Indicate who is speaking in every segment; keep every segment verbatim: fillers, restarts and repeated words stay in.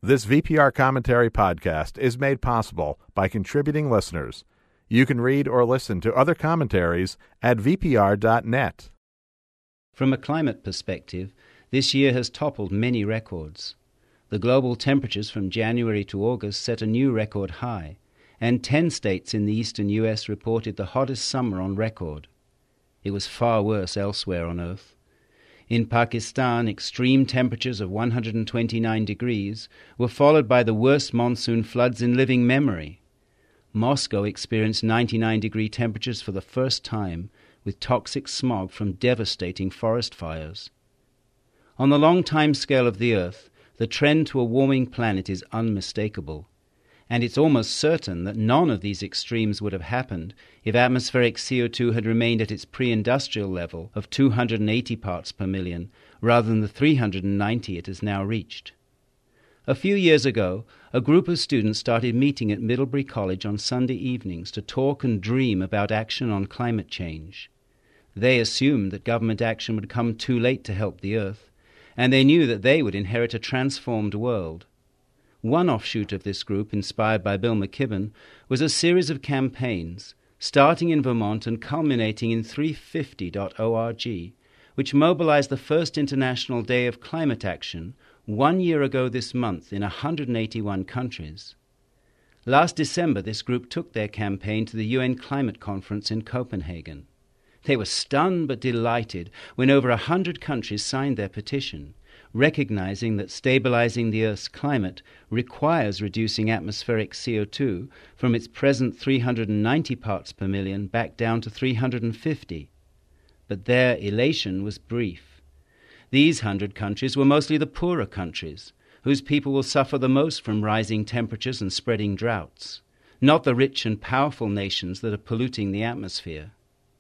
Speaker 1: This V P R Commentary podcast is made possible by contributing listeners. You can read or listen to other commentaries at v p r dot net.
Speaker 2: From a climate perspective, this year has toppled many records. The global temperatures from January to August set a new record high, and ten states in the eastern U S reported the hottest summer on record. It was far worse elsewhere on Earth. In Pakistan, extreme temperatures of one hundred twenty-nine degrees were followed by the worst monsoon floods in living memory. Moscow experienced ninety-nine degree temperatures for the first time, with toxic smog from devastating forest fires. On the long time scale of the Earth, the trend to a warming planet is unmistakable, and it's almost certain that none of these extremes would have happened if atmospheric C O two had remained at its pre-industrial level of two hundred eighty parts per million rather than the three hundred ninety it has now reached. A few years ago, a group of students started meeting at Middlebury College on Sunday evenings to talk and dream about action on climate change. They assumed that government action would come too late to help the Earth, and they knew that they would inherit a transformed world. One offshoot of this group, inspired by Bill McKibben, was a series of campaigns, starting in Vermont and culminating in three fifty dot org, which mobilized the first International Day of Climate Action one year ago this month in one hundred eighty-one countries. Last December, this group took their campaign to the U N Climate Conference in Copenhagen. They were stunned but delighted when over a hundred countries signed their petition, recognizing that stabilizing the Earth's climate requires reducing atmospheric C O two from its present three hundred ninety parts per million back down to three hundred fifty. But their elation was brief. These hundred countries were mostly the poorer countries, whose people will suffer the most from rising temperatures and spreading droughts, not the rich and powerful nations that are polluting the atmosphere.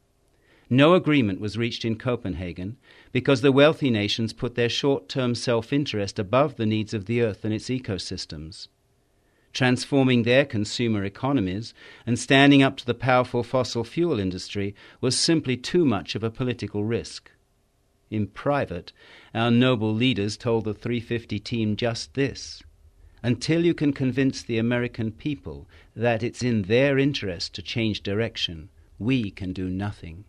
Speaker 2: No agreement was reached in Copenhagen because the wealthy nations put their short-term self-interest above the needs of the Earth and its ecosystems. Transforming their consumer economies and standing up to the powerful fossil fuel industry was simply too much of a political risk. In private, our noble leaders told the three fifty team just this: until you can convince the American people that it's in their interest to change direction, we can do nothing.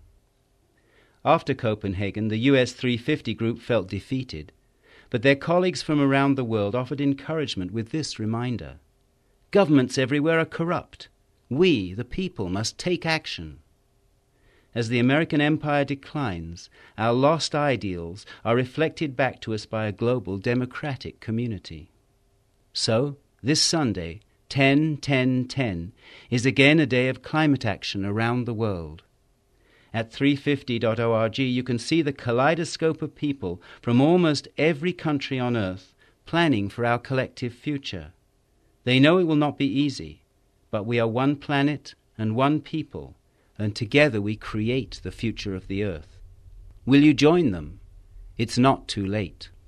Speaker 2: After Copenhagen, the U S three fifty group felt defeated, but their colleagues from around the world offered encouragement with this reminder: governments everywhere are corrupt. We, the people, must take action. As the American empire declines, our lost ideals are reflected back to us by a global democratic community. So, this Sunday, ten ten ten, is again a day of climate action around the world. At three fifty dot org you can see the kaleidoscope of people from almost every country on Earth planning for our collective future. They know it will not be easy, but we are one planet and one people, and together we create the future of the Earth. Will you join them? It's not too late.